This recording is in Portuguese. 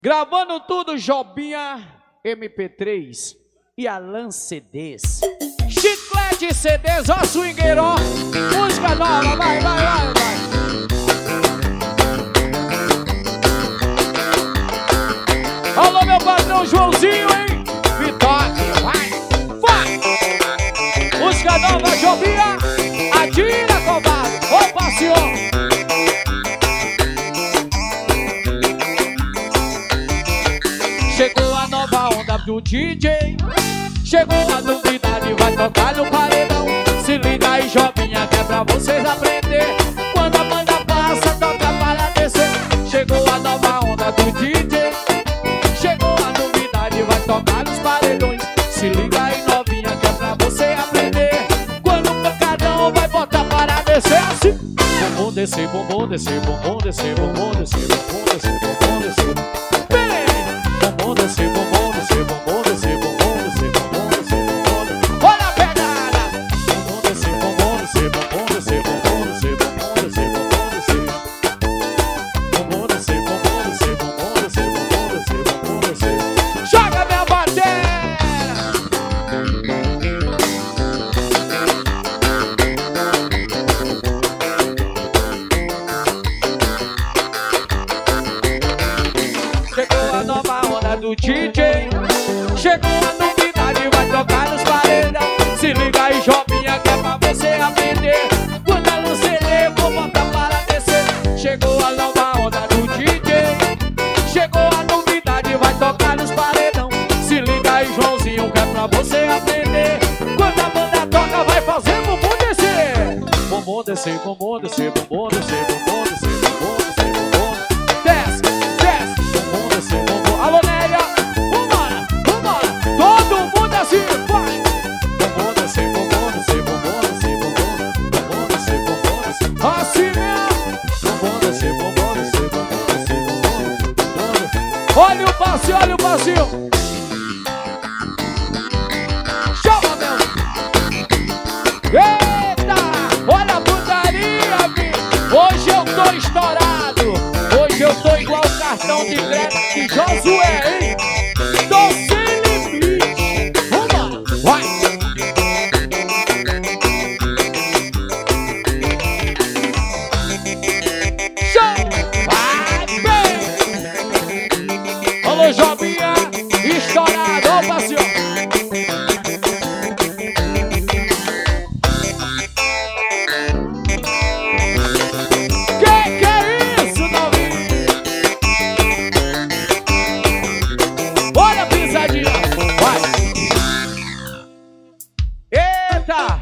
Gravando tudo, Jobinha MP3 e Alan CDs. Chiclete CDs, ó swingueiro, música nova, vai. Alô, meu patrão Joãozinho, hein? Vitória, vai! Música nova, Jobinha, atira, combate, ô passeão. Chegou a nova onda do DJ, chegou a novidade, vai tocar no paredão. Se liga aí, Jobinha, que é pra vocês aprender. Quando a banda passa, toca para descer. Chegou a nova onda do DJ, chegou a novidade, vai tocar nos paredões. Se liga aí, novinha, que é pra você aprender. Quando o pancadão vai botar para descer assim. Bumbum descer, bumbum descer, bumbum descer, bumbum descer, bumbum descer, bumbum descer. Bumbum descer, bumbum descer, bumbum descer, bumbum descer, bumbum descer, bumbum descer. Olha a pegada! Bumbum descer, bumbum descer, bumbum descer, bumbum descer, bumbum descer, bumbum descer. Bumbum descer, bumbum descer, bumbum descer, bumbum descer, bumbum descer. Joga minha bateria! Chegou a nova onda do DJ, chegou a novidade, vai tocar nos paredão. Se liga aí, Jobinha, que é pra você aprender. Quando a luz acender, vou botar para descer. Chegou a nova onda do DJ, chegou a novidade, vai tocar nos paredão. Se liga aí, Joãozinho, que é pra você aprender. Quando a banda toca, vai fazer bumbum descer. Bumbum descer, bumbum descer, bumbum descer, bumbum descer, bumbum descer, bumbum. Desce, desce, bumbum descer, bumbum. Alô, Nélia, vambora, todo mundo assim, vai. Bumbum descer, bumbum descer, bumbum descer, bumbum descer, bumbum descer. Assim mesmo. Bumbum descer, bumbum descer, bumbum descer, bumbum descer. Olha o passinho, olha o passinho. Chama, meu. Eita, olha a putaria, filho. Hoje eu tô estourado. Hoje eu tô igual o cartão de crédito de Josué, hein? Tô sem limite. Vambora, vai. Show! Vai bem! Alô, Jobinha, estourado, ó, passeio. Que é isso, novinho? Olha a pisadinha, vai! Eita!